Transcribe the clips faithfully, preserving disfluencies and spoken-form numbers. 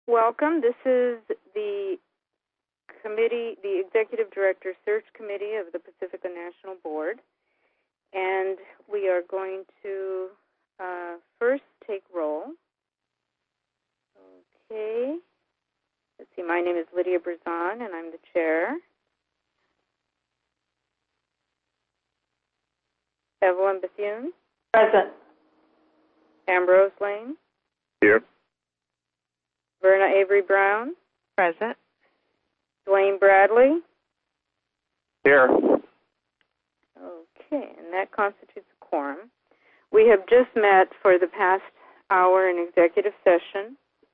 welcome. This is the committee, the Executive Director Search Committee of the Pacifica National Board. And we are going to uh, first take roll. Okay. Let's see, my name is Lydia Berzon, and I'm the chair. Evelyn Bethune. Present. Ambrose Lane. Here. Verna Avery Brown. Present. Dwayne Bradley. Here. Okay, and that constitutes a quorum. We have just met for the past hour in executive session,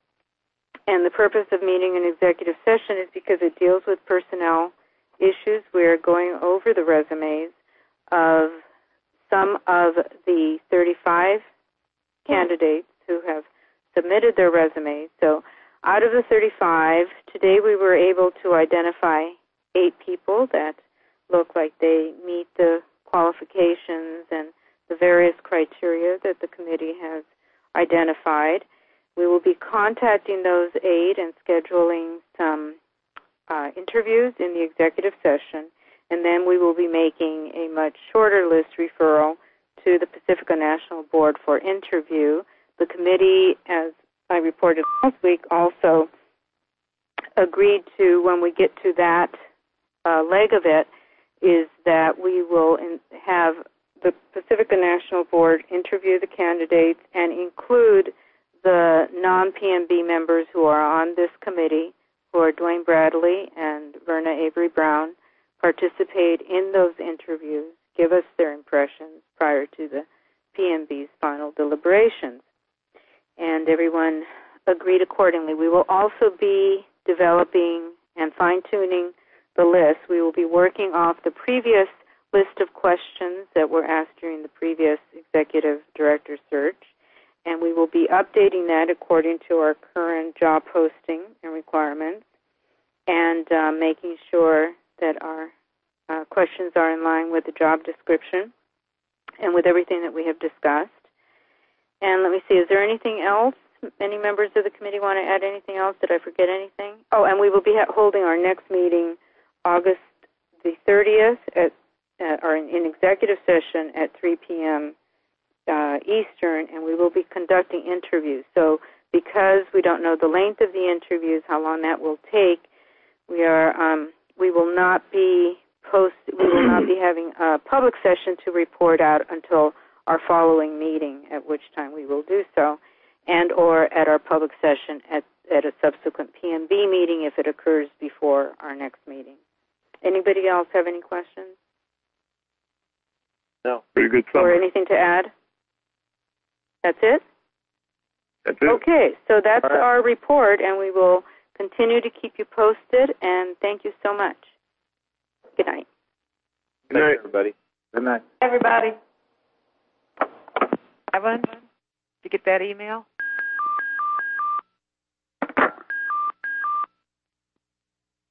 and the purpose of meeting in executive session is because it deals with personnel issues. We are going over the resumes of some of the thirty-five candidates who have submitted their resumes. So out of the thirty-five, today we were able to identify eight people that look like they meet the qualifications and the various criteria that the committee has identified. We will be contacting those eight and scheduling some uh, interviews in the executive session, and then we will be making a much shorter list referral to the Pacifica National Board for interview. The committee, as I reported last week, also agreed to, when we get to that uh, leg of it, is that we will in, have the Pacifica National Board interview the candidates and include the non-P M B members who are on this committee, who are Dwayne Bradley and Verna Avery Brown, participate in those interviews, give us their impressions prior to the P M B's final deliberations. And everyone agreed accordingly. We will also be developing and fine-tuning the list. We will be working off the previous list of questions that were asked during the previous executive director search, and we will be updating that according to our current job posting and requirements, and uh, making sure that our uh, questions are in line with the job description and with everything that we have discussed. And let me see, is there anything else? Any members of the committee want to add anything else? Did I forget anything? Oh, and we will be holding our next meeting August the thirtieth at, uh, or in, in executive session at three p.m. Uh, Eastern, and we will be conducting interviews. So because we don't know the length of the interviews, how long that will take, we are um, we will not be post we will not be having a public session to report out until our following meeting, at which time we will do so, and or at our public session at, at a subsequent P M B meeting if it occurs before our next meeting. Anybody else have any questions? No. Pretty good summary. Or anything to add? That's it? That's it. Okay, so that's All right. our report, and we will continue to keep you posted, and thank you so much. Good night. Good night, everybody. Good night. Everybody. Evelyn, did you get that email?